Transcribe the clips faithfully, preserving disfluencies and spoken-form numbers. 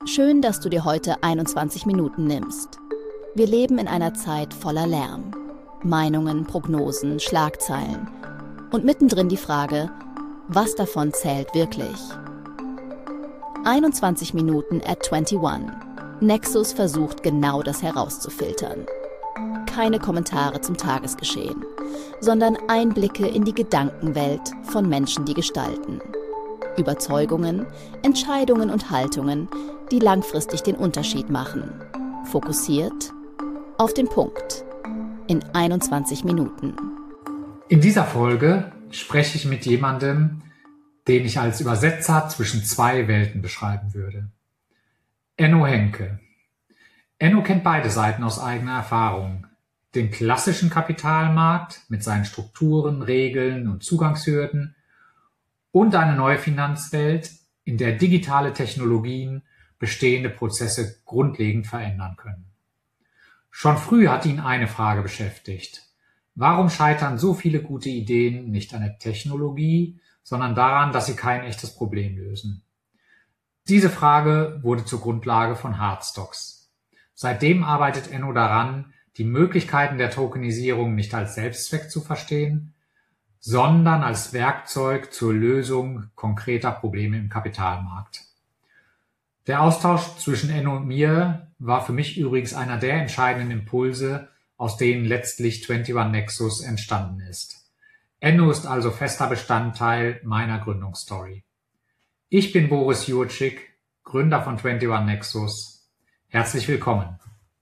Schön, dass du dir heute einundzwanzig Minuten nimmst. Wir leben in einer Zeit voller Lärm. Meinungen, Prognosen, Schlagzeilen. Und mittendrin die Frage, was davon zählt wirklich? einundzwanzig Minuten at einundzwanzig. Nexus versucht genau das herauszufiltern. Keine Kommentare zum Tagesgeschehen, sondern Einblicke in die Gedankenwelt von Menschen, die gestalten. Überzeugungen, Entscheidungen und Haltungen, die langfristig den Unterschied machen. Fokussiert, auf den Punkt. In einundzwanzig Minuten. In dieser Folge spreche ich mit jemandem, den ich als Übersetzer zwischen zwei Welten beschreiben würde. Enno Henke. Enno kennt beide Seiten aus eigener Erfahrung. Den klassischen Kapitalmarkt mit seinen Strukturen, Regeln und Zugangshürden und eine neue Finanzwelt, in der digitale Technologien bestehende Prozesse grundlegend verändern können. Schon früh hat ihn eine Frage beschäftigt. Warum scheitern so viele gute Ideen nicht an der Technologie, sondern daran, dass sie kein echtes Problem lösen? Diese Frage wurde zur Grundlage von Hardstocks. Seitdem arbeitet Enno daran, die Möglichkeiten der Tokenisierung nicht als Selbstzweck zu verstehen, sondern als Werkzeug zur Lösung konkreter Probleme im Kapitalmarkt. Der Austausch zwischen Enno und mir war für mich übrigens einer der entscheidenden Impulse, aus denen letztlich einundzwanzig Nexus entstanden ist. Enno ist also fester Bestandteil meiner Gründungsstory. Ich bin Boris Jurczyk, Gründer von einundzwanzig Nexus. Herzlich willkommen.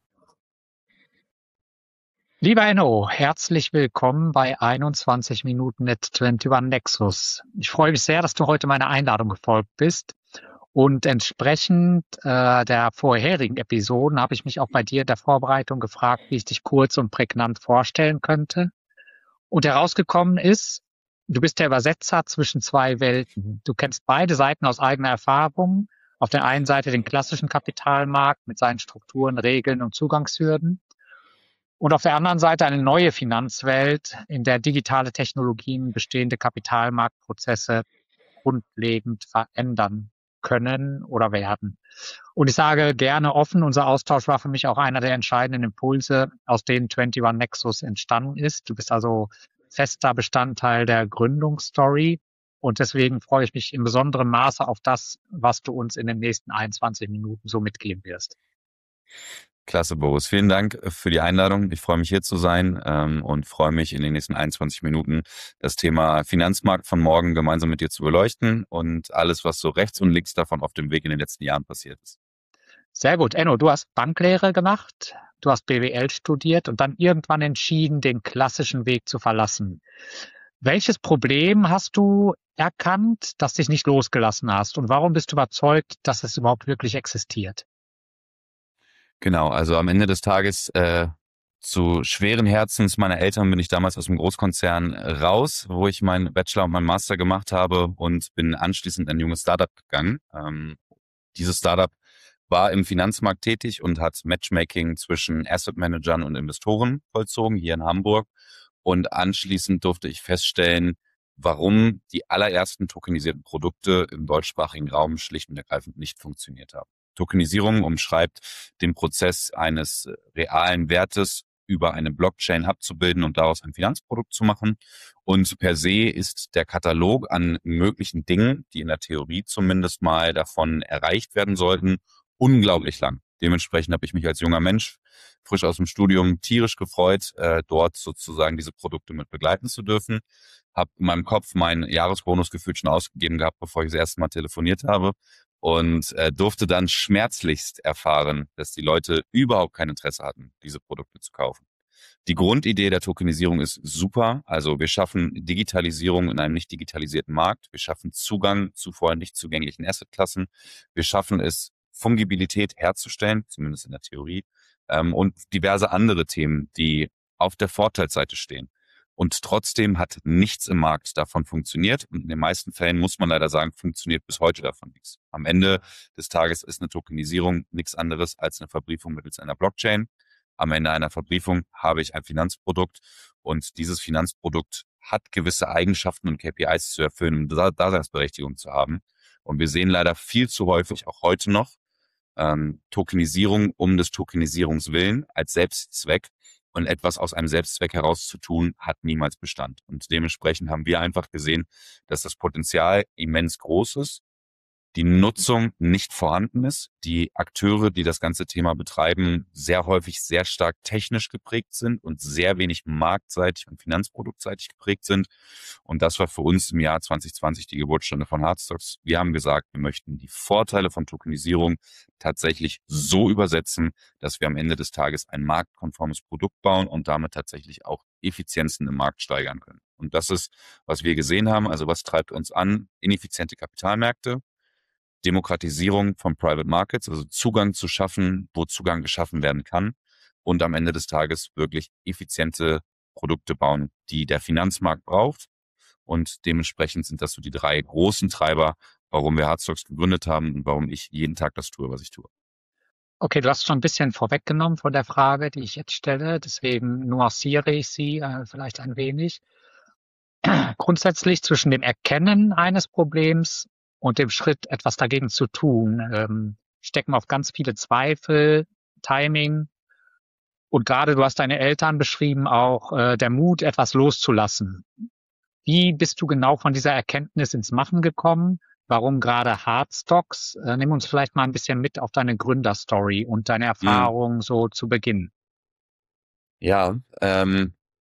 Lieber Enno, herzlich willkommen bei einundzwanzig Minuten at einundzwanzig Nexus. Ich freue mich sehr, dass du heute meiner Einladung gefolgt bist. Und entsprechend äh, der vorherigen Episoden habe ich mich auch bei dir in der Vorbereitung gefragt, wie ich dich kurz und prägnant vorstellen könnte. Und herausgekommen ist, du bist der Übersetzer zwischen zwei Welten. Du kennst beide Seiten aus eigener Erfahrung. Auf der einen Seite den klassischen Kapitalmarkt mit seinen Strukturen, Regeln und Zugangshürden. Und auf der anderen Seite eine neue Finanzwelt, in der digitale Technologien bestehende Kapitalmarktprozesse grundlegend verändern können oder werden. Und ich sage gerne offen, unser Austausch war für mich auch einer der entscheidenden Impulse, aus denen einundzwanzig Nexus entstanden ist. Du bist also fester Bestandteil der Gründungsstory und deswegen freue ich mich in besonderem Maße auf das, was du uns in den nächsten einundzwanzig Minuten so mitgeben wirst. Klasse, Boris. Vielen Dank für die Einladung. Ich freue mich, hier zu sein ähm, und freue mich, in den nächsten einundzwanzig Minuten das Thema Finanzmarkt von morgen gemeinsam mit dir zu beleuchten und alles, was so rechts und links davon auf dem Weg in den letzten Jahren passiert ist. Sehr gut. Enno, du hast Banklehre gemacht, du hast B W L studiert und dann irgendwann entschieden, den klassischen Weg zu verlassen. Welches Problem hast du erkannt, das dich nicht losgelassen hast? Und warum bist du überzeugt, dass es überhaupt wirklich existiert? Genau, also am Ende des Tages äh, zu schweren Herzens meiner Eltern bin ich damals aus dem Großkonzern raus, wo ich meinen Bachelor und meinen Master gemacht habe und bin anschließend in ein junges Startup gegangen. Ähm, dieses Startup war im Finanzmarkt tätig und hat Matchmaking zwischen Asset Managern und Investoren vollzogen, hier in Hamburg. Und anschließend durfte ich feststellen, warum die allerersten tokenisierten Produkte im deutschsprachigen Raum schlicht und ergreifend nicht funktioniert haben. Tokenisierung umschreibt den Prozess eines realen Wertes über eine Blockchain abzubilden und daraus ein Finanzprodukt zu machen. Und per se ist der Katalog an möglichen Dingen, die in der Theorie zumindest mal davon erreicht werden sollten, unglaublich lang. Dementsprechend habe ich mich als junger Mensch, frisch aus dem Studium, tierisch gefreut, äh, dort sozusagen diese Produkte mit begleiten zu dürfen. Habe in meinem Kopf meinen Jahresbonus gefühlt schon ausgegeben gehabt, bevor ich das erste Mal telefoniert habe. Und äh, durfte dann schmerzlichst erfahren, dass die Leute überhaupt kein Interesse hatten, diese Produkte zu kaufen. Die Grundidee der Tokenisierung ist super. Also wir schaffen Digitalisierung in einem nicht digitalisierten Markt. Wir schaffen Zugang zu vorher nicht zugänglichen Assetklassen. Wir schaffen es, Fungibilität herzustellen, zumindest in der Theorie, ähm, und diverse andere Themen, die auf der Vorteilsseite stehen. Und trotzdem hat nichts im Markt davon funktioniert. Und in den meisten Fällen muss man leider sagen, funktioniert bis heute davon nichts. Am Ende des Tages ist eine Tokenisierung nichts anderes als eine Verbriefung mittels einer Blockchain. Am Ende einer Verbriefung habe ich ein Finanzprodukt und dieses Finanzprodukt hat gewisse Eigenschaften und K P Is zu erfüllen, um Daseinsberechtigung zu haben. Und wir sehen leider viel zu häufig, auch heute noch, Ähm, Tokenisierung um des Tokenisierungswillen als Selbstzweck und etwas aus einem Selbstzweck heraus zu tun, hat niemals Bestand. Und dementsprechend haben wir einfach gesehen, dass das Potenzial immens groß ist, die Nutzung nicht vorhanden ist, die Akteure, die das ganze Thema betreiben, sehr häufig sehr stark technisch geprägt sind und sehr wenig marktseitig und finanzproduktseitig geprägt sind. Und das war für uns im Jahr zwanzig zwanzig die Geburtsstunde von Hardstocks. Wir haben gesagt, wir möchten die Vorteile von Tokenisierung tatsächlich so übersetzen, dass wir am Ende des Tages ein marktkonformes Produkt bauen und damit tatsächlich auch Effizienzen im Markt steigern können. Und das ist, was wir gesehen haben. Also was treibt uns an? Ineffiziente Kapitalmärkte, Demokratisierung von Private Markets, also Zugang zu schaffen, wo Zugang geschaffen werden kann und am Ende des Tages wirklich effiziente Produkte bauen, die der Finanzmarkt braucht. Und dementsprechend sind das so die drei großen Treiber, warum wir Hardstocks gegründet haben und warum ich jeden Tag das tue, was ich tue. Okay, du hast schon ein bisschen vorweggenommen von der Frage, die ich jetzt stelle. Deswegen nuanciere ich sie äh, vielleicht ein wenig. Grundsätzlich zwischen dem Erkennen eines Problems und dem Schritt, etwas dagegen zu tun, ähm, stecken oft ganz viele Zweifel, Timing. Und gerade du hast deine Eltern beschrieben, auch äh, der Mut, etwas loszulassen. Wie bist du genau von dieser Erkenntnis ins Machen gekommen? Warum gerade Hardstocks? Äh, nimm uns vielleicht mal ein bisschen mit auf deine Gründerstory und deine Erfahrungen mhm. so zu Beginn. Ja, ähm,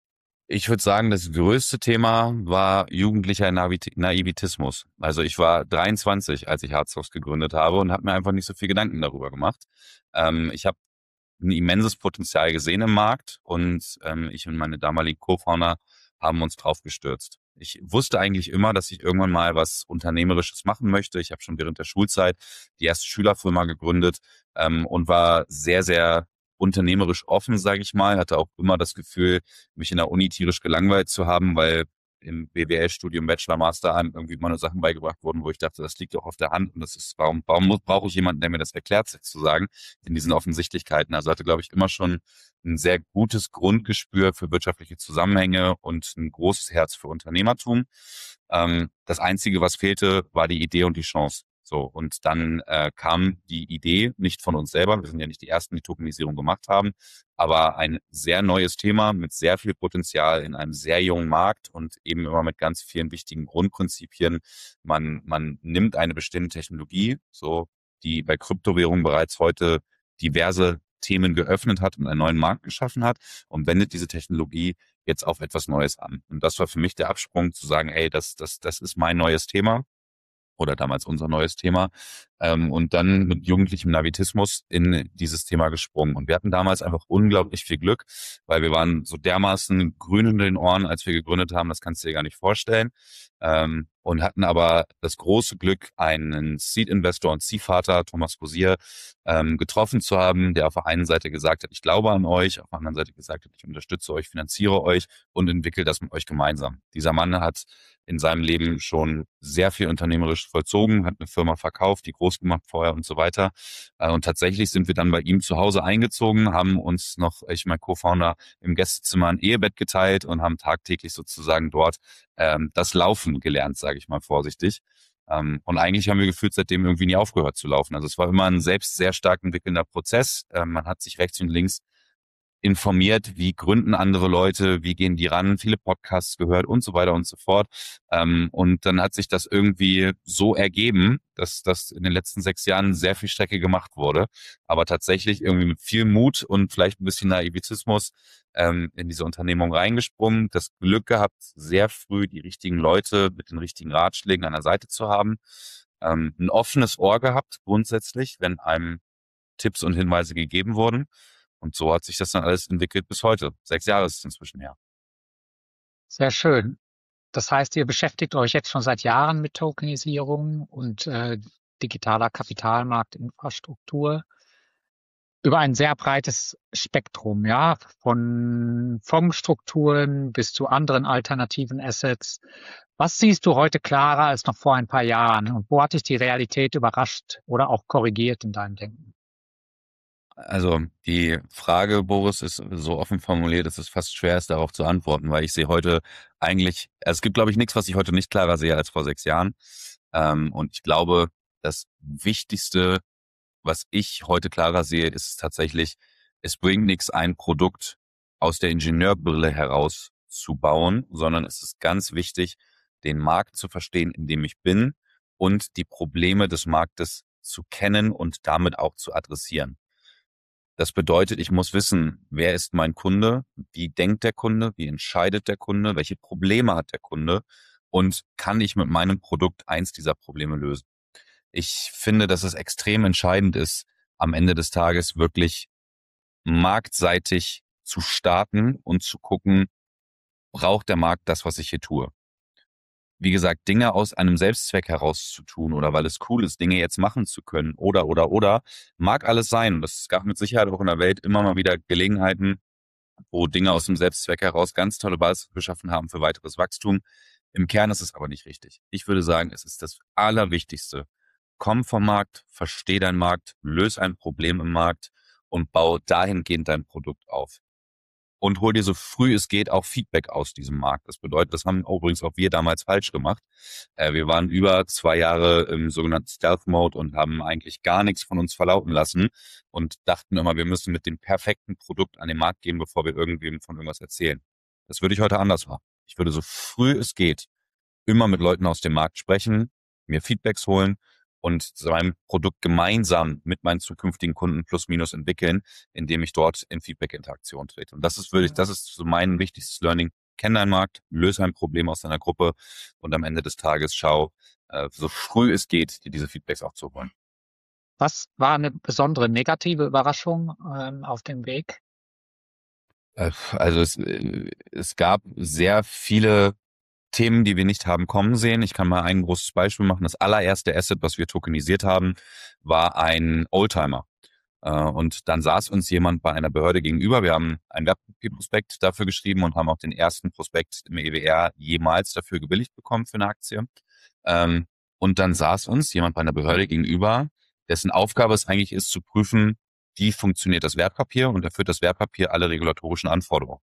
ich würde sagen, das größte Thema war jugendlicher Naivitismus. Also ich war dreiundzwanzig, als ich Hardstocks gegründet habe und habe mir einfach nicht so viel Gedanken darüber gemacht. Ähm, ich habe ein immenses Potenzial gesehen im Markt und ähm, ich und meine damaligen Co-Founder haben uns drauf gestürzt. Ich wusste eigentlich immer, dass ich irgendwann mal was Unternehmerisches machen möchte. Ich habe schon während der Schulzeit die erste Schülerfirma gegründet ähm, und war sehr, sehr unternehmerisch offen, sage ich mal. Hatte auch immer das Gefühl, mich in der Uni tierisch gelangweilt zu haben, weil im B W L-Studium, Bachelor, Master einem irgendwie mal nur Sachen beigebracht wurden, wo ich dachte, das liegt doch auf der Hand und das ist, warum, warum muss, brauche ich jemanden, der mir das erklärt, sozusagen, in diesen Offensichtlichkeiten. Also hatte, glaube ich, immer schon ein sehr gutes Grundgespür für wirtschaftliche Zusammenhänge und ein großes Herz für Unternehmertum. Ähm, das Einzige, was fehlte, war die Idee und die Chance. So, und dann äh, kam die Idee nicht von uns selber, wir sind ja nicht die Ersten, die Tokenisierung gemacht haben, aber ein sehr neues Thema mit sehr viel Potenzial in einem sehr jungen Markt und eben immer mit ganz vielen wichtigen Grundprinzipien. Man, man nimmt eine bestimmte Technologie, so die bei Kryptowährungen bereits heute diverse Themen geöffnet hat und einen neuen Markt geschaffen hat und wendet diese Technologie jetzt auf etwas Neues an. Und das war für mich der Absprung zu sagen, hey, das, das, das ist mein neues Thema. Oder damals unser neues Thema, ähm, und dann mit jugendlichem Navitismus in dieses Thema gesprungen. Und wir hatten damals einfach unglaublich viel Glück, weil wir waren so dermaßen grün in den Ohren, als wir gegründet haben, das kannst du dir gar nicht vorstellen. Ähm, und hatten aber das große Glück, einen Seed-Investor und Ziehvater, Thomas Rosier, ähm, getroffen zu haben, der auf der einen Seite gesagt hat, ich glaube an euch, auf der anderen Seite gesagt hat, ich unterstütze euch, finanziere euch und entwickle das mit euch gemeinsam. Dieser Mann hat in seinem Leben schon sehr viel unternehmerisch vollzogen, hat eine Firma verkauft, die groß gemacht vorher und so weiter. Und tatsächlich sind wir dann bei ihm zu Hause eingezogen, haben uns noch, ich mein Co-Founder, im Gästezimmer ein Ehebett geteilt und haben tagtäglich sozusagen dort ähm, das Laufen gelernt, sage ich mal vorsichtig. Ähm, und eigentlich haben wir gefühlt seitdem irgendwie nie aufgehört zu laufen. Also es war immer ein selbst sehr stark entwickelnder Prozess. Ähm, man hat sich rechts und links informiert, wie gründen andere Leute, wie gehen die ran, viele Podcasts gehört und so weiter und so fort. Ähm, und dann hat sich das irgendwie so ergeben, dass das in den letzten sechs Jahren sehr viel Strecke gemacht wurde. Aber tatsächlich irgendwie mit viel Mut und vielleicht ein bisschen Naivitismus ähm, in diese Unternehmung reingesprungen. Das Glück gehabt, sehr früh die richtigen Leute mit den richtigen Ratschlägen an der Seite zu haben. Ähm, ein offenes Ohr gehabt, grundsätzlich, wenn einem Tipps und Hinweise gegeben wurden. Und so hat sich das dann alles entwickelt bis heute. Sechs Jahre ist es inzwischen her. Sehr schön. Das heißt, ihr beschäftigt euch jetzt schon seit Jahren mit Tokenisierung und äh, digitaler Kapitalmarktinfrastruktur über ein sehr breites Spektrum, ja, von Fondsstrukturen bis zu anderen alternativen Assets. Was siehst du heute klarer als noch vor ein paar Jahren? Und wo hat dich die Realität überrascht oder auch korrigiert in deinem Denken? Also die Frage, Boris, ist so offen formuliert, dass es fast schwer ist, darauf zu antworten, weil ich sehe heute eigentlich, also es gibt, glaube ich, nichts, was ich heute nicht klarer sehe als vor sechs Jahren. Ähm, und ich glaube, das Wichtigste, was ich heute klarer sehe, ist tatsächlich, es bringt nichts, ein Produkt aus der Ingenieurbrille heraus zu bauen, sondern es ist ganz wichtig, den Markt zu verstehen, in dem ich bin und die Probleme des Marktes zu kennen und damit auch zu adressieren. Das bedeutet, ich muss wissen, wer ist mein Kunde, wie denkt der Kunde, wie entscheidet der Kunde, welche Probleme hat der Kunde und kann ich mit meinem Produkt eins dieser Probleme lösen. Ich finde, dass es extrem entscheidend ist, am Ende des Tages wirklich marktseitig zu starten und zu gucken, braucht der Markt das, was ich hier tue? Wie gesagt, Dinge aus einem Selbstzweck heraus zu tun oder weil es cool ist, Dinge jetzt machen zu können oder, oder, oder, mag alles sein. Und es gab mit Sicherheit auch in der Welt immer mal wieder Gelegenheiten, wo Dinge aus dem Selbstzweck heraus ganz tolle Basis geschaffen haben für weiteres Wachstum. Im Kern ist es aber nicht richtig. Ich würde sagen, es ist das Allerwichtigste. Komm vom Markt, versteh deinen Markt, löse ein Problem im Markt und bau dahingehend dein Produkt auf. Und hol dir so früh es geht auch Feedback aus diesem Markt. Das bedeutet, das haben übrigens auch wir damals falsch gemacht. Äh, wir waren über zwei Jahre im sogenannten Stealth-Mode und haben eigentlich gar nichts von uns verlauten lassen und dachten immer, wir müssen mit dem perfekten Produkt an den Markt gehen, bevor wir irgendwem von irgendwas erzählen. Das würde ich heute anders machen. Ich würde so früh es geht immer mit Leuten aus dem Markt sprechen, mir Feedbacks holen und sein Produkt gemeinsam mit meinen zukünftigen Kunden plus minus entwickeln, indem ich dort in Feedback-Interaktion trete. Und das ist wirklich, das ist so mein wichtigstes Learning. Kenn deinen Markt, löse ein Problem aus deiner Gruppe und am Ende des Tages schau, äh, so früh es geht, dir diese Feedbacks auch zu holen. Was war eine besondere negative Überraschung ähm, auf dem Weg? Äh, also es, äh, es gab sehr viele Themen, die wir nicht haben kommen sehen. Ich kann mal ein großes Beispiel machen. Das allererste Asset, was wir tokenisiert haben, war ein Oldtimer. Und dann saß uns jemand bei einer Behörde gegenüber. Wir haben einen Wertpapierprospekt dafür geschrieben und haben auch den ersten Prospekt im E W R jemals dafür gebilligt bekommen für eine Aktie. Und dann saß uns jemand bei einer Behörde gegenüber, dessen Aufgabe es eigentlich ist, zu prüfen, wie funktioniert das Wertpapier und erfüllt das Wertpapier alle regulatorischen Anforderungen.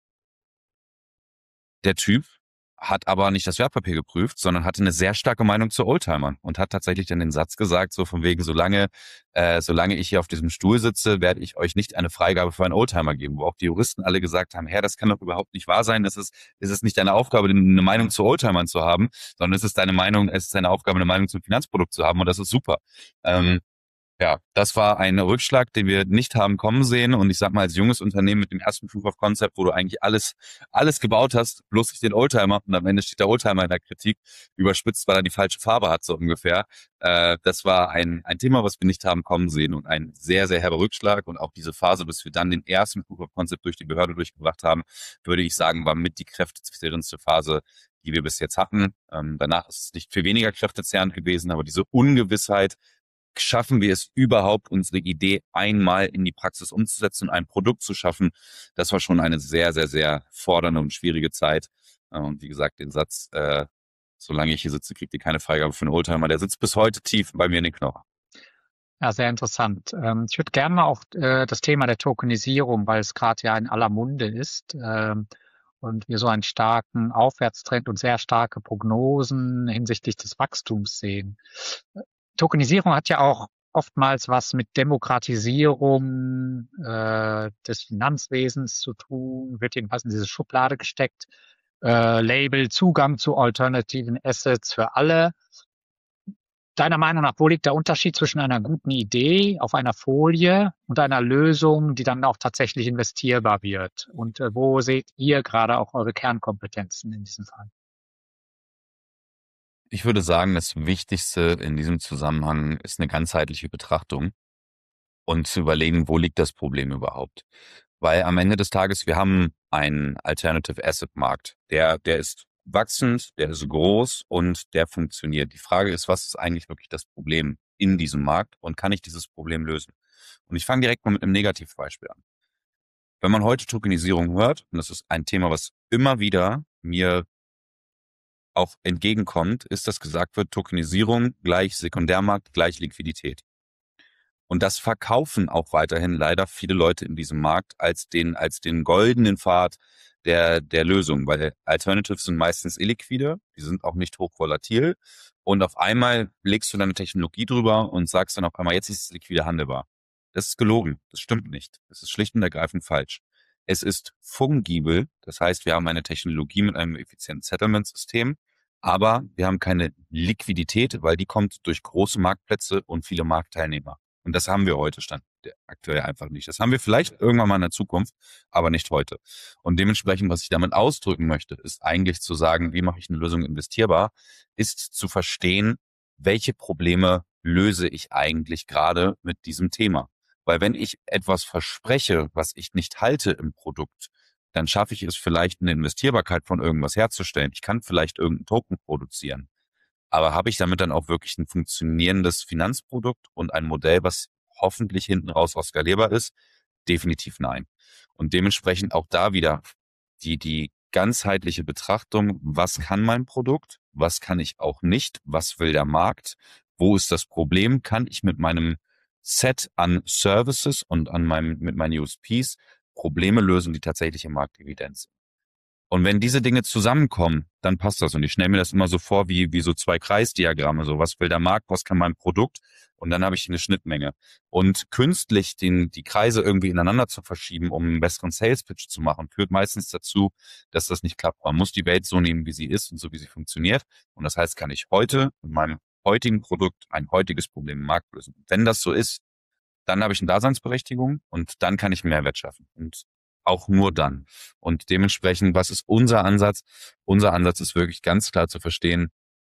Der Typ hat aber nicht das Wertpapier geprüft, sondern hatte eine sehr starke Meinung zu Oldtimern und hat tatsächlich dann den Satz gesagt, so von wegen, solange äh, solange ich hier auf diesem Stuhl sitze, werde ich euch nicht eine Freigabe für einen Oldtimer geben, wo auch die Juristen alle gesagt haben, Herr, das kann doch überhaupt nicht wahr sein, das ist, es ist nicht deine Aufgabe, eine Meinung zu Oldtimern zu haben, sondern es ist deine Meinung, es ist deine Aufgabe, eine Meinung zum Finanzprodukt zu haben und das ist super. Ähm, Ja, das war ein Rückschlag, den wir nicht haben kommen sehen. Und ich sag mal, als junges Unternehmen mit dem ersten Proof of Concept, wo du eigentlich alles alles gebaut hast, bloß nicht den Oldtimer und am Ende steht der Oldtimer in der Kritik, überspitzt, weil er die falsche Farbe hat, so ungefähr. Äh, das war ein ein Thema, was wir nicht haben kommen sehen und ein sehr, sehr herber Rückschlag. Und auch diese Phase, bis wir dann den ersten Proof of Concept durch die Behörde durchgebracht haben, würde ich sagen, war mit die kräftezehrendste Phase, die wir bis jetzt hatten. Ähm, danach ist es nicht viel weniger kräftezehrend gewesen, aber diese Ungewissheit, schaffen wir es überhaupt, unsere Idee einmal in die Praxis umzusetzen und ein Produkt zu schaffen? Das war schon eine sehr, sehr, sehr fordernde und schwierige Zeit. Und wie gesagt, den Satz, äh, solange ich hier sitze, kriegt ihr keine Freigabe für einen Oldtimer, der sitzt bis heute tief bei mir in den Knochen. Ja, sehr interessant. Ähm, ich würde gerne mal auch äh, das Thema der Tokenisierung, weil es gerade ja in aller Munde ist ähm, und wir so einen starken Aufwärtstrend und sehr starke Prognosen hinsichtlich des Wachstums sehen. Tokenisierung hat ja auch oftmals was mit Demokratisierung äh, des Finanzwesens zu tun, wird jedenfalls in diese Schublade gesteckt. Äh, Label Zugang zu alternativen Assets für alle. Deiner Meinung nach, wo liegt der Unterschied zwischen einer guten Idee auf einer Folie und einer Lösung, die dann auch tatsächlich investierbar wird? Und äh, wo seht ihr gerade auch eure Kernkompetenzen in diesem Fall? Ich würde sagen, das Wichtigste in diesem Zusammenhang ist eine ganzheitliche Betrachtung und zu überlegen, wo liegt das Problem überhaupt? Weil am Ende des Tages, wir haben einen Alternative Asset Markt. Der, der ist wachsend, der ist groß und der funktioniert. Die Frage ist, was ist eigentlich wirklich das Problem in diesem Markt und kann ich dieses Problem lösen? Und ich fange direkt mal mit einem Negativbeispiel an. Wenn man heute Tokenisierung hört, und das ist ein Thema, was immer wieder mir auch entgegenkommt, ist, dass gesagt wird, Tokenisierung gleich Sekundärmarkt gleich Liquidität. Und das verkaufen auch weiterhin leider viele Leute in diesem Markt als den, als den goldenen Pfad der, der Lösung, weil Alternatives sind meistens illiquide, die sind auch nicht hochvolatil Und auf einmal legst du deine Technologie drüber und sagst dann auf einmal, jetzt ist es liquide handelbar. Das ist gelogen. Das stimmt nicht. Das ist schlicht und ergreifend falsch. Es ist fungibel. Das heißt, wir haben eine Technologie mit einem effizienten Settlement-System, aber wir haben keine Liquidität, weil die kommt durch große Marktplätze und viele Marktteilnehmer. Und das haben wir heute Stand aktuell einfach nicht. Das haben wir vielleicht irgendwann mal in der Zukunft, aber nicht heute. Und dementsprechend, was ich damit ausdrücken möchte, ist eigentlich zu sagen, wie mache ich eine Lösung investierbar, ist zu verstehen, welche Probleme löse ich eigentlich gerade mit diesem Thema. Weil wenn ich etwas verspreche, was ich nicht halte im Produkt, dann schaffe ich es vielleicht, eine Investierbarkeit von irgendwas herzustellen. Ich kann vielleicht irgendeinen Token produzieren. Aber habe ich damit dann auch wirklich ein funktionierendes Finanzprodukt und ein Modell, was hoffentlich hinten raus auch skalierbar ist? Definitiv nein. Und dementsprechend auch da wieder die, die ganzheitliche Betrachtung, was kann mein Produkt, was kann ich auch nicht, was will der Markt, wo ist das Problem, kann ich mit meinem Set an Services und an meinem, mit meinen U S Ps Probleme lösen, die tatsächlich im Markt evident sind. Und wenn diese Dinge zusammenkommen, dann passt das. Und ich stelle mir das immer so vor, wie, wie so zwei Kreisdiagramme. So, was will der Markt, was kann mein Produkt? Und dann habe ich eine Schnittmenge. Und künstlich den, die Kreise irgendwie ineinander zu verschieben, um einen besseren Sales-Pitch zu machen, führt meistens dazu, dass das nicht klappt. Man muss die Welt so nehmen, wie sie ist und so, wie sie funktioniert. Und das heißt, kann ich heute mit meinem heutigen Produkt ein heutiges Problem im Markt lösen. Wenn das so ist, dann habe ich eine Daseinsberechtigung und dann kann ich Mehrwert schaffen. Und auch nur dann. Und dementsprechend, was ist unser Ansatz? Unser Ansatz ist wirklich ganz klar zu verstehen,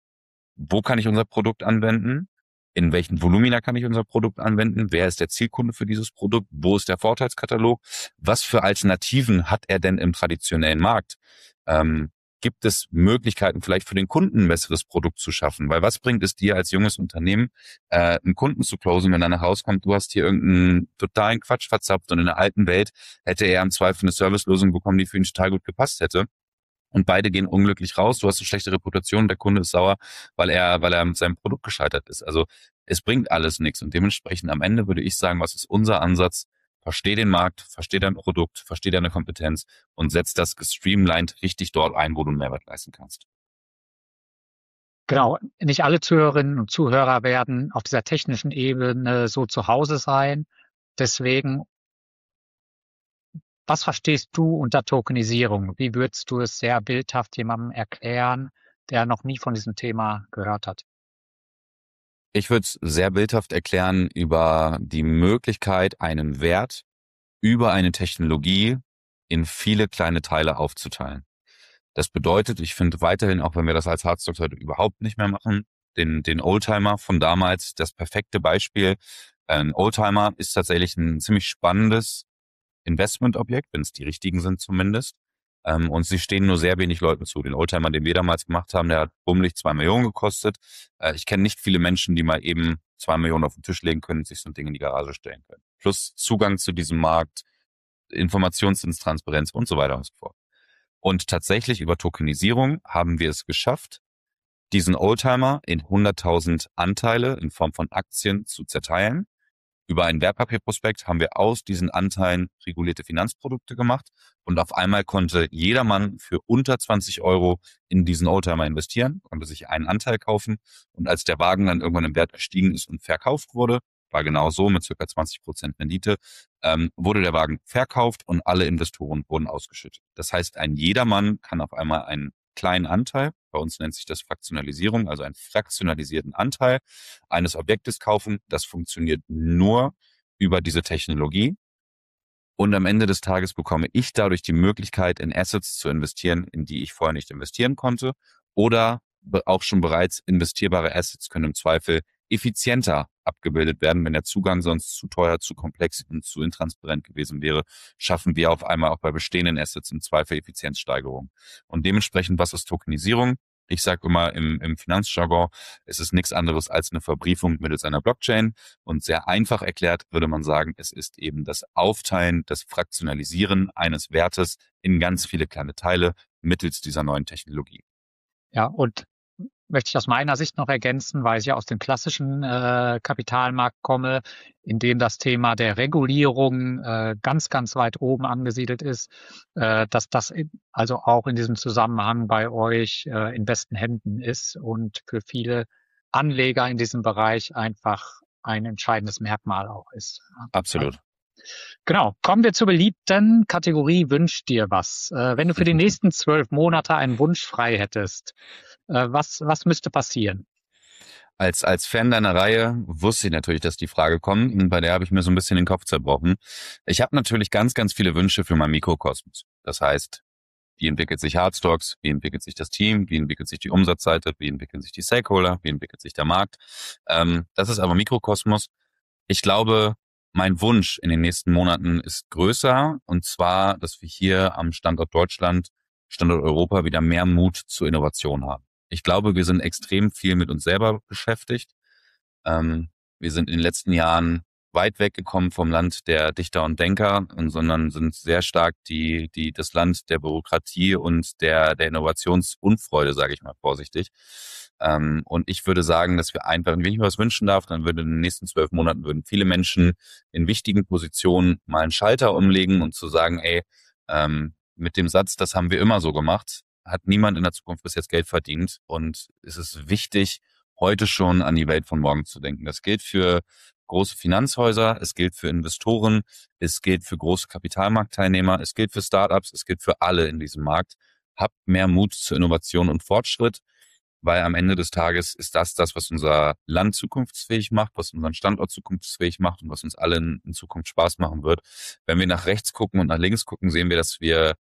wo kann ich unser Produkt anwenden? In welchen Volumina kann ich unser Produkt anwenden? Wer ist der Zielkunde für dieses Produkt? Wo ist der Vorteilskatalog? Was für Alternativen hat er denn im traditionellen Markt? Ähm, gibt es Möglichkeiten, vielleicht für den Kunden ein besseres Produkt zu schaffen? Weil was bringt es dir als junges Unternehmen, äh, einen Kunden zu closen, wenn er nach Hause kommt, du hast hier irgendeinen totalen Quatsch verzapft und in der alten Welt hätte er im Zweifel eine Servicelösung bekommen, die für ihn total gut gepasst hätte. Und beide gehen unglücklich raus. Du hast eine schlechte Reputation, der Kunde ist sauer, weil er, weil er mit seinem Produkt gescheitert ist. Also es bringt alles nichts. Und dementsprechend am Ende würde ich sagen, was ist unser Ansatz? Versteh den Markt, versteh dein Produkt, versteh deine Kompetenz und setz das gestreamlined richtig dort ein, wo du einen Mehrwert leisten kannst. Genau, nicht alle Zuhörerinnen und Zuhörer werden auf dieser technischen Ebene so zu Hause sein. Deswegen, was verstehst du unter Tokenisierung? Wie würdest du es sehr bildhaft jemandem erklären, der noch nie von diesem Thema gehört hat? Ich würde es sehr bildhaft erklären über die Möglichkeit, einen Wert über eine Technologie in viele kleine Teile aufzuteilen. Das bedeutet, ich finde weiterhin, auch wenn wir das als Hardstocks heute überhaupt nicht mehr machen, den, den Oldtimer von damals das perfekte Beispiel. Ein Oldtimer ist tatsächlich ein ziemlich spannendes Investmentobjekt, wenn es die richtigen sind zumindest. Ähm, und sie stehen nur sehr wenig Leuten zu. Den Oldtimer, den wir damals gemacht haben, der hat bummelig zwei Millionen gekostet. Äh, ich kenne nicht viele Menschen, die mal eben zwei Millionen auf den Tisch legen können und sich so ein Ding in die Garage stellen können. Plus Zugang zu diesem Markt, Informationsintransparenz und so weiter und so fort. Und tatsächlich über Tokenisierung haben wir es geschafft, diesen Oldtimer in hunderttausend Anteile in Form von Aktien zu zerteilen. Über einen Wertpapierprospekt haben wir aus diesen Anteilen regulierte Finanzprodukte gemacht und auf einmal konnte jedermann für unter zwanzig Euro in diesen Oldtimer investieren, konnte sich einen Anteil kaufen und als der Wagen dann irgendwann im Wert gestiegen ist und verkauft wurde, war genau so mit circa zwanzig Prozent Rendite, ähm, wurde der Wagen verkauft und alle Investoren wurden ausgeschüttet. Das heißt, ein jedermann kann auf einmal einen kleinen Anteil, bei uns nennt sich das Fraktionalisierung, also einen fraktionalisierten Anteil eines Objektes kaufen. Das funktioniert nur über diese Technologie. Und am Ende des Tages bekomme ich dadurch die Möglichkeit, in Assets zu investieren, in die ich vorher nicht investieren konnte. Oder auch schon bereits investierbare Assets können im Zweifel effizienter abgebildet werden. Wenn der Zugang sonst zu teuer, zu komplex und zu intransparent gewesen wäre, schaffen wir auf einmal auch bei bestehenden Assets im Zweifel Effizienzsteigerung. Und dementsprechend, was ist Tokenisierung? Ich sage immer im, im Finanzjargon, es ist nichts anderes als eine Verbriefung mittels einer Blockchain. Und sehr einfach erklärt würde man sagen, es ist eben das Aufteilen, das Fraktionalisieren eines Wertes in ganz viele kleine Teile mittels dieser neuen Technologie. Ja, und möchte ich aus meiner Sicht noch ergänzen, weil ich ja aus dem klassischen äh, Kapitalmarkt komme, in dem das Thema der Regulierung äh, ganz, ganz weit oben angesiedelt ist, äh, dass das in, also auch in diesem Zusammenhang bei euch äh, in besten Händen ist und für viele Anleger in diesem Bereich einfach ein entscheidendes Merkmal auch ist. Absolut. Genau. Kommen wir zur beliebten Kategorie Wünsch dir was. Äh, wenn du für die nächsten zwölf Monate einen Wunsch frei hättest, äh, was, was müsste passieren? Als, als Fan deiner Reihe wusste ich natürlich, dass die Frage kommt, und bei der habe ich mir so ein bisschen den Kopf zerbrochen. Ich habe natürlich ganz, ganz viele Wünsche für mein Mikrokosmos. Das heißt, wie entwickelt sich Hardstocks, wie entwickelt sich das Team, wie entwickelt sich die Umsatzseite, wie entwickeln sich die Stakeholder, wie entwickelt sich der Markt. Ähm, das ist aber Mikrokosmos. Ich glaube, mein Wunsch in den nächsten Monaten ist größer, und zwar, dass wir hier am Standort Deutschland, Standort Europa wieder mehr Mut zur Innovation haben. Ich glaube, wir sind extrem viel mit uns selber beschäftigt. Ähm, wir sind in den letzten Jahren weit weggekommen vom Land der Dichter und Denker, und, sondern sind sehr stark die, die, das Land der Bürokratie und der, der Innovationsunfreude, sage ich mal vorsichtig. Ähm, und ich würde sagen, dass wir einfach, wenn ich mir was wünschen darf, dann würde in den nächsten zwölf Monaten würden viele Menschen in wichtigen Positionen mal einen Schalter umlegen und zu sagen, ey, ähm, mit dem Satz, das haben wir immer so gemacht, hat niemand in der Zukunft bis jetzt Geld verdient, und es ist wichtig, heute schon an die Welt von morgen zu denken. Das gilt für große Finanzhäuser, es gilt für Investoren, es gilt für große Kapitalmarktteilnehmer, es gilt für Startups, es gilt für alle in diesem Markt. Habt mehr Mut zur Innovation und Fortschritt, weil am Ende des Tages ist das das, was unser Land zukunftsfähig macht, was unseren Standort zukunftsfähig macht und was uns allen in Zukunft Spaß machen wird. Wenn wir nach rechts gucken und nach links gucken, sehen wir, dass wir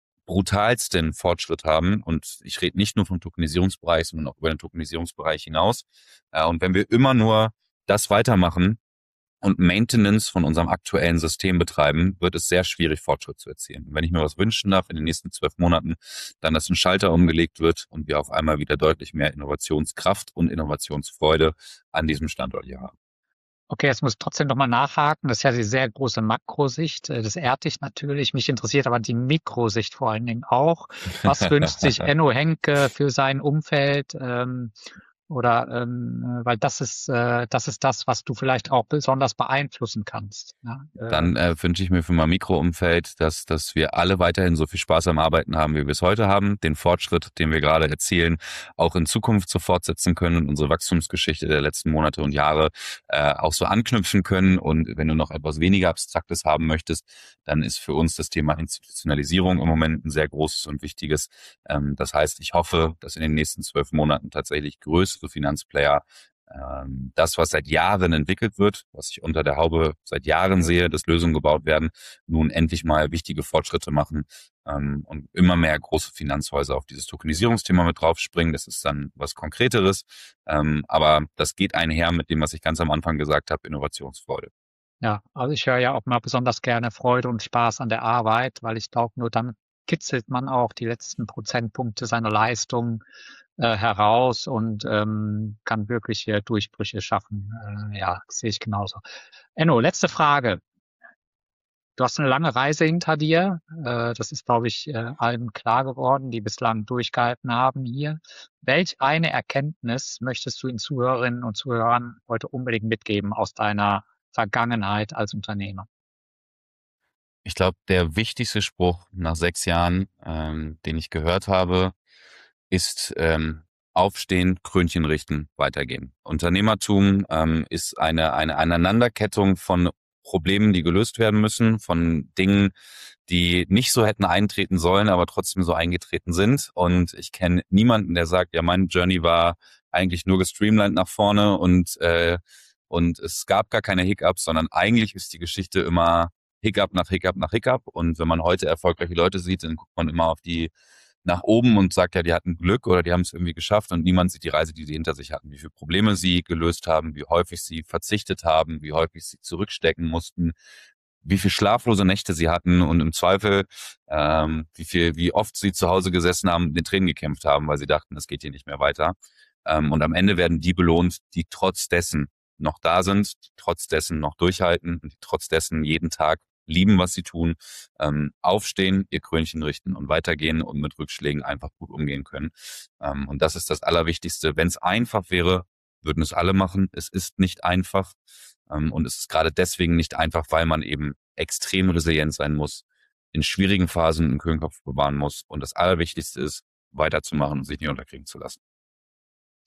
brutalsten Fortschritt haben. Und ich rede nicht nur vom Tokenisierungsbereich, sondern auch über den Tokenisierungsbereich hinaus. Und wenn wir immer nur das weitermachen und Maintenance von unserem aktuellen System betreiben, wird es sehr schwierig, Fortschritt zu erzielen. Und wenn ich mir was wünschen darf in den nächsten zwölf Monaten, dann, dass ein Schalter umgelegt wird und wir auf einmal wieder deutlich mehr Innovationskraft und Innovationsfreude an diesem Standort hier haben. Okay, jetzt muss ich trotzdem nochmal nachhaken. Das ist ja die sehr große Makrosicht. Das ehrt dich natürlich. Mich interessiert aber die Mikrosicht vor allen Dingen auch. Was wünscht sich Enno Henke für sein Umfeld? Ähm, oder ähm, weil das ist äh, das ist das, was du vielleicht auch besonders beeinflussen kannst. Ja? Dann äh, wünsche ich mir für mein Mikroumfeld, dass dass wir alle weiterhin so viel Spaß am Arbeiten haben, wie wir es heute haben, den Fortschritt, den wir gerade erzielen, auch in Zukunft so fortsetzen können und unsere Wachstumsgeschichte der letzten Monate und Jahre äh, auch so anknüpfen können. Und wenn du noch etwas weniger Abstraktes haben möchtest, dann ist für uns das Thema Institutionalisierung im Moment ein sehr großes und wichtiges. Ähm, das heißt, ich hoffe, dass in den nächsten zwölf Monaten tatsächlich größere Finanzplayer ähm, das, was seit Jahren entwickelt wird, was ich unter der Haube seit Jahren sehe, dass Lösungen gebaut werden, nun endlich mal wichtige Fortschritte machen ähm, und immer mehr große Finanzhäuser auf dieses Tokenisierungsthema mit draufspringen. Das ist dann was Konkreteres, ähm, aber das geht einher mit dem, was ich ganz am Anfang gesagt habe, Innovationsfreude. Ja, also ich höre ja auch mal besonders gerne Freude und Spaß an der Arbeit, weil ich glaube, nur dann kitzelt man auch die letzten Prozentpunkte seiner Leistung äh, heraus und ähm, kann wirkliche Durchbrüche schaffen. Äh, ja, sehe ich genauso. Enno, letzte Frage. Du hast eine lange Reise hinter dir. Äh, das ist, glaube ich, äh, allen klar geworden, die bislang durchgehalten haben hier. Welch eine Erkenntnis möchtest du den Zuhörerinnen und Zuhörern heute unbedingt mitgeben aus deiner Vergangenheit als Unternehmer? Ich glaube, der wichtigste Spruch nach sechs Jahren, ähm, den ich gehört habe, ist ähm, aufstehen, Krönchen richten, weitergehen. Unternehmertum ähm, ist eine, eine Aneinanderkettung von Problemen, die gelöst werden müssen, von Dingen, die nicht so hätten eintreten sollen, aber trotzdem so eingetreten sind. Und ich kenne niemanden, der sagt, ja, meine Journey war eigentlich nur gestreamlined nach vorne und äh, und es gab gar keine Hiccups, sondern eigentlich ist die Geschichte immer Hiccup nach Hiccup nach Hiccup. Und wenn man heute erfolgreiche Leute sieht, dann guckt man immer auf die nach oben und sagt, ja, die hatten Glück oder die haben es irgendwie geschafft, und niemand sieht die Reise, die sie hinter sich hatten, wie viele Probleme sie gelöst haben, wie häufig sie verzichtet haben, wie häufig sie zurückstecken mussten, wie viel schlaflose Nächte sie hatten und im Zweifel ähm, wie viel, wie oft sie zu Hause gesessen haben und mit den Tränen gekämpft haben, weil sie dachten, es geht hier nicht mehr weiter. Ähm, und am Ende werden die belohnt, die trotz dessen noch da sind, die trotz dessen noch durchhalten und die trotz dessen jeden Tag lieben, was sie tun, ähm, aufstehen, ihr Krönchen richten und weitergehen und mit Rückschlägen einfach gut umgehen können. Ähm, und das ist das Allerwichtigste. Wenn es einfach wäre, würden es alle machen. Es ist nicht einfach. Ähm, und es ist gerade deswegen nicht einfach, weil man eben extrem resilient sein muss, in schwierigen Phasen einen kühlen Kopf bewahren muss. Und das Allerwichtigste ist, weiterzumachen und sich nicht unterkriegen zu lassen.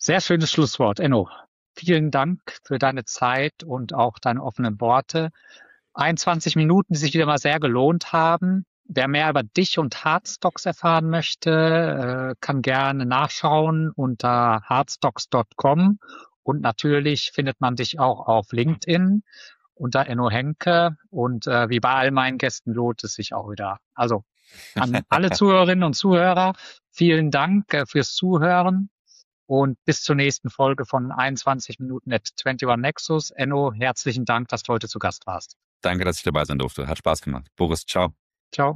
Sehr schönes Schlusswort, Enno. Vielen Dank für deine Zeit und auch deine offenen Worte. einundzwanzig Minuten, die sich wieder mal sehr gelohnt haben. Wer mehr über dich und Hardstocks erfahren möchte, kann gerne nachschauen unter hardstocks Punkt com und natürlich findet man dich auch auf LinkedIn unter Enno Henke und äh, wie bei all meinen Gästen lohnt es sich auch wieder. Also an alle Zuhörerinnen und Zuhörer, vielen Dank äh, fürs Zuhören und bis zur nächsten Folge von einundzwanzig Minuten at einundzwanzig Nexus. Enno, herzlichen Dank, dass du heute zu Gast warst. Danke, dass ich dabei sein durfte. Hat Spaß gemacht. Boris, ciao. Ciao.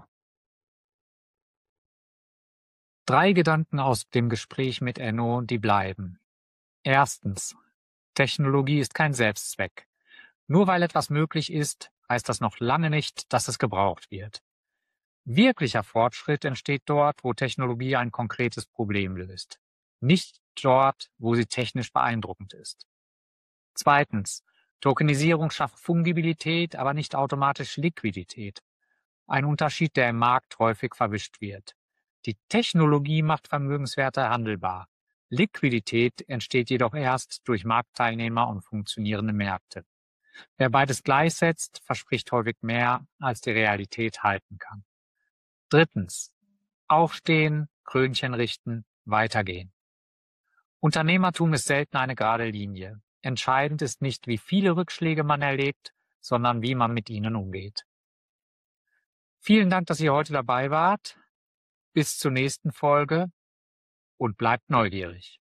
Drei Gedanken aus dem Gespräch mit Enno, die bleiben. Erstens. Technologie ist kein Selbstzweck. Nur weil etwas möglich ist, heißt das noch lange nicht, dass es gebraucht wird. Wirklicher Fortschritt entsteht dort, wo Technologie ein konkretes Problem löst. Nicht dort, wo sie technisch beeindruckend ist. Zweitens. Tokenisierung schafft Fungibilität, aber nicht automatisch Liquidität. Ein Unterschied, der im Markt häufig verwischt wird. Die Technologie macht Vermögenswerte handelbar. Liquidität entsteht jedoch erst durch Marktteilnehmer und funktionierende Märkte. Wer beides gleichsetzt, verspricht häufig mehr, als die Realität halten kann. Drittens. Aufstehen, Krönchen richten, weitergehen. Unternehmertum ist selten eine gerade Linie. Entscheidend ist nicht, wie viele Rückschläge man erlebt, sondern wie man mit ihnen umgeht. Vielen Dank, dass ihr heute dabei wart. Bis zur nächsten Folge und bleibt neugierig.